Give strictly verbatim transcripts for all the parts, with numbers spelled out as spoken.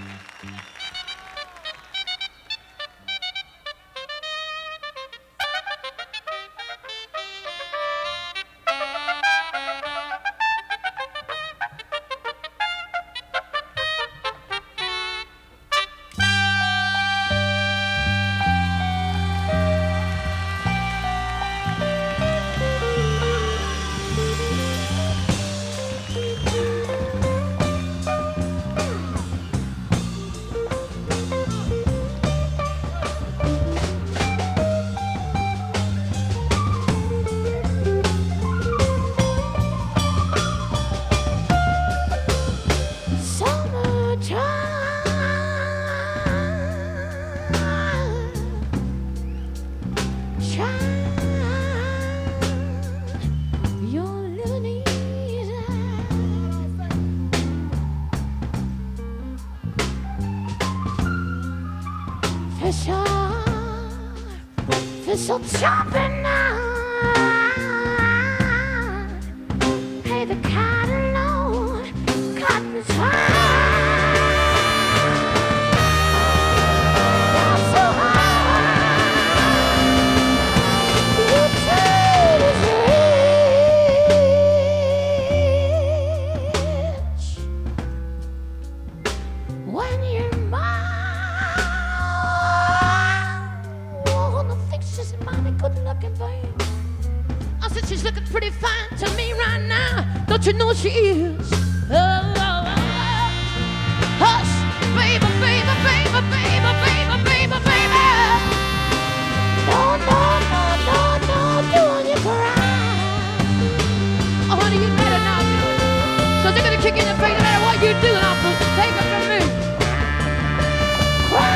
So chopping now. Hey, the cotton low, cotton's high. So high. The tide is rich when you're mine. Good looking thing. I said she's looking pretty fine to me right now. Don't you know she is? Oh, oh, oh. Hush, baby, baby, baby, baby, baby, baby, baby. No, no, no, no, no, doing you cry. Oh, honey, you better not do it. So they're gonna kick in your face no matter what you do, and I'll take it from me. Cry.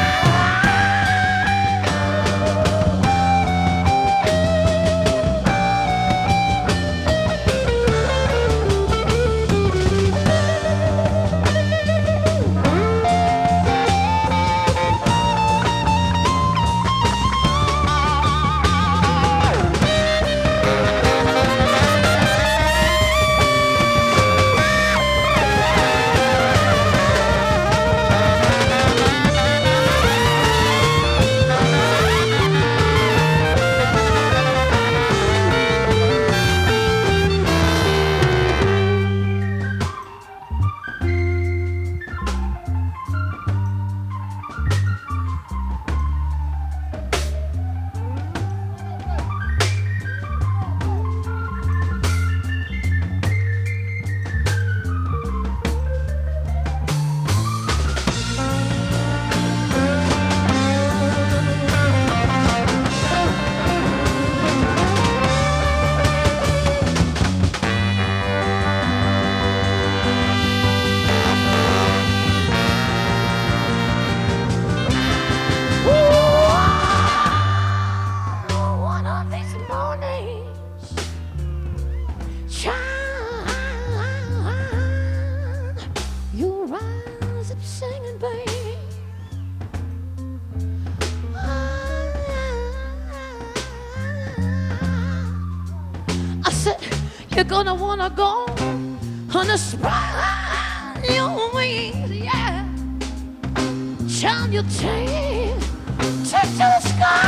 You're gonna wanna go on a spread your wings, yeah. Turn your tail, take to the sky.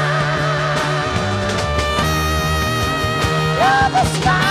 Love the sky.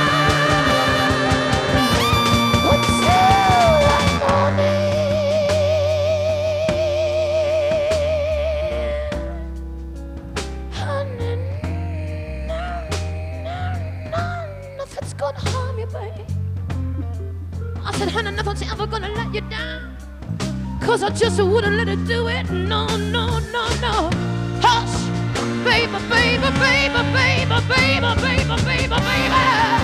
Gonna harm you, baby. I said, honey, nothing's ever gonna let you down. Cause I just wouldn't let it do it. No, no, no, no. Hush, baby, baby, baby, baby, baby, baby, baby, baby.